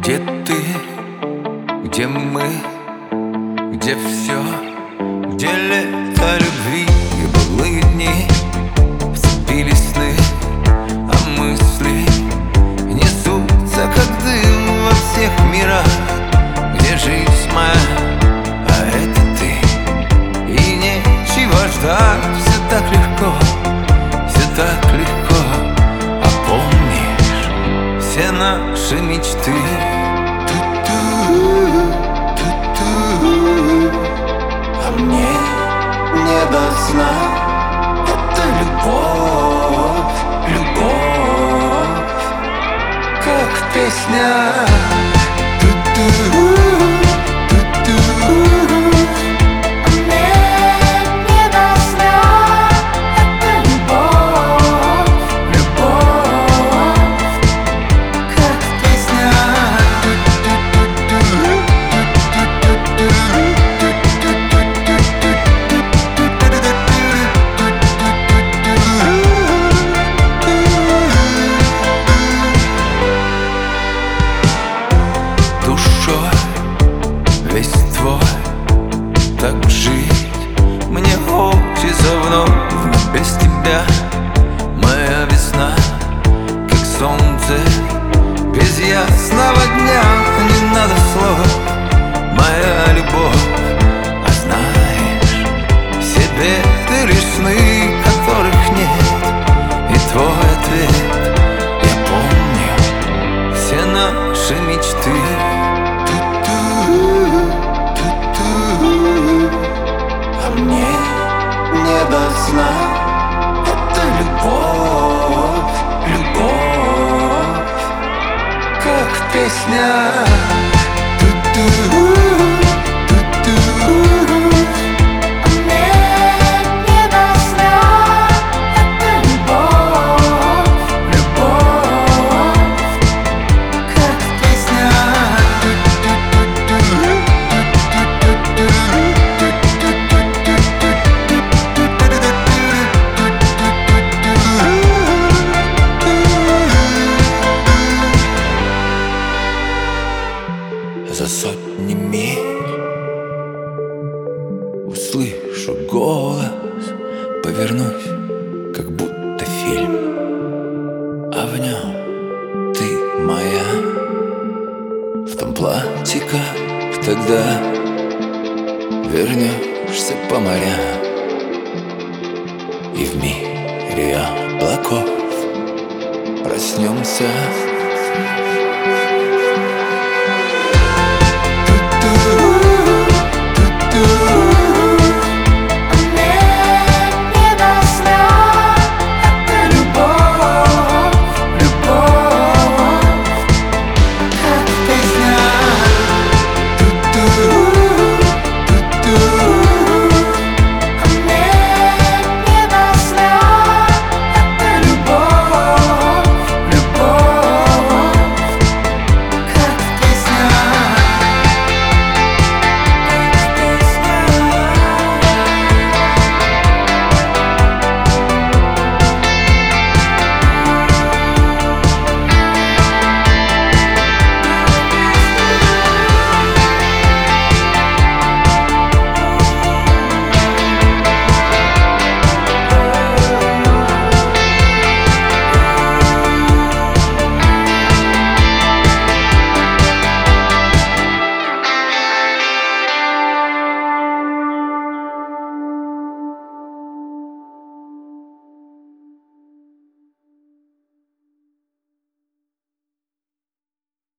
Где ты, где мы, где все, где лето любви и былые дни. Вцепились сны, а мысли несутся, как дым во всех мирах. Где жизнь моя, а это ты, и нечего ждать. Все так легко, все так легко. А помнишь все наши мечты? А мне не до сна это любовь, любовь, как песня. Весь твой, так жить мне хочется вновь без тебя. Моя весна, как солнце, без ясного дня. Не надо слов, моя любовь. А знаешь, себе ты лишь сны, которых нет, и твой ответ. Я помню все наши мечты. А мне не до сна это любовь, любовь, как песня. За сотни миль услышу голос, повернусь, как будто фильм, а в нем ты моя. В том платье, как тогда, вернешься по морям, и в мире облаков проснемся.